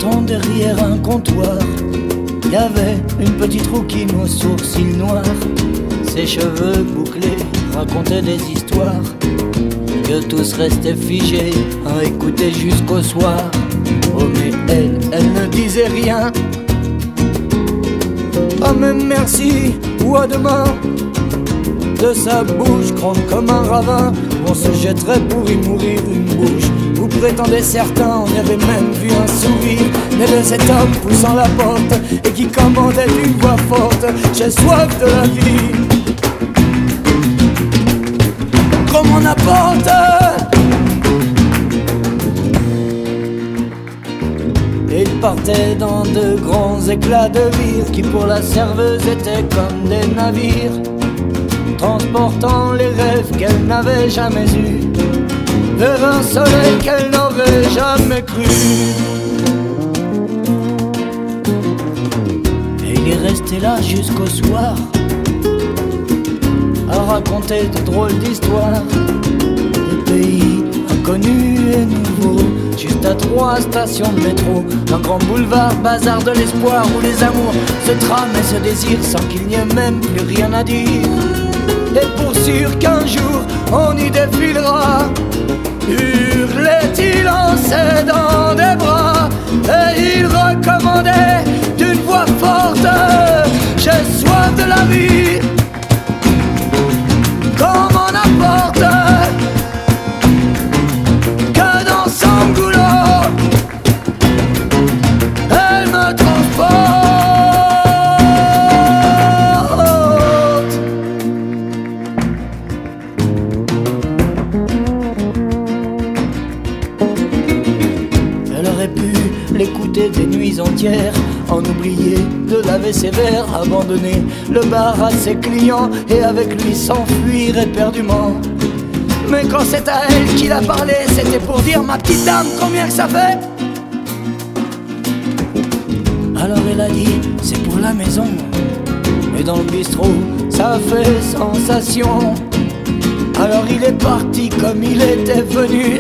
Pourtant derrière un comptoir, il y avait une petite rouquine aux sourcils noirs. Ses cheveux bouclés racontaient des histoires que tous restaient figés à écouter jusqu'au soir. Oh mais elle ne disait rien. Pas même merci ou à demain. De sa bouche grande comme un ravin, on se jetterait pour y mourir une bouche où prétendaient certains, on y avait même vu un sourire né de cet homme poussant la porte et qui commandait d'une voix forte: j'ai soif de la vie, qu'on m'en apporte. Et il partait dans de grands éclats de rire qui pour la serveuse étaient comme des navires, transportant les rêves qu'elle n'avait jamais eus vers un soleil qu'elle n'aurait jamais cru. Et il est resté là jusqu'au soir à raconter de drôles d'histoires, des pays inconnus et nouveaux, juste à 3 stations de métro, un grand boulevard, bazar de l'espoir où les amours se trament et se désirent sans qu'il n'y ait même plus rien à dire. Et pour sûr qu'un jour on y défilera, hurlait-il en s'aidant des bras, et il recommandait d'une voix forte: j'ai soif de la vie, qu'on m'en apporte, que dans son goulot elle me transporte. L'écouter des nuits entières, en oublier de laver ses verres, abandonner le bar à ses clients et avec lui s'enfuir éperdument. Mais quand c'est à elle qu'il a parlé, c'était pour dire: ma petite dame, combien que ça fait? Alors elle a dit: c'est pour la maison. Et dans le bistrot, ça fait sensation. Alors il est parti comme il était venu,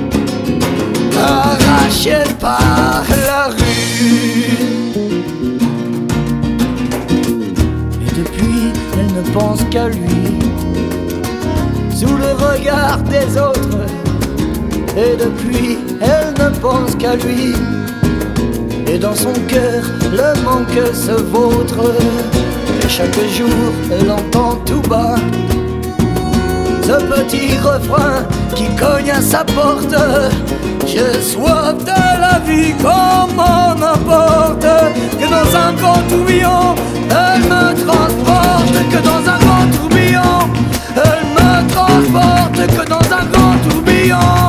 arraché par la rue. Et depuis, elle ne pense qu'à lui, sous le regard des autres. Et depuis, elle ne pense qu'à lui, et dans son cœur, le manque se vautre. Et chaque jour, elle entend tout bas ce petit refrain qui cogne à sa porte: j'ai soif de la vie, qu'on m'en apporte, que dans un grand tourbillon elle me transporte, que dans un grand tourbillon elle me transporte, que dans un grand tourbillon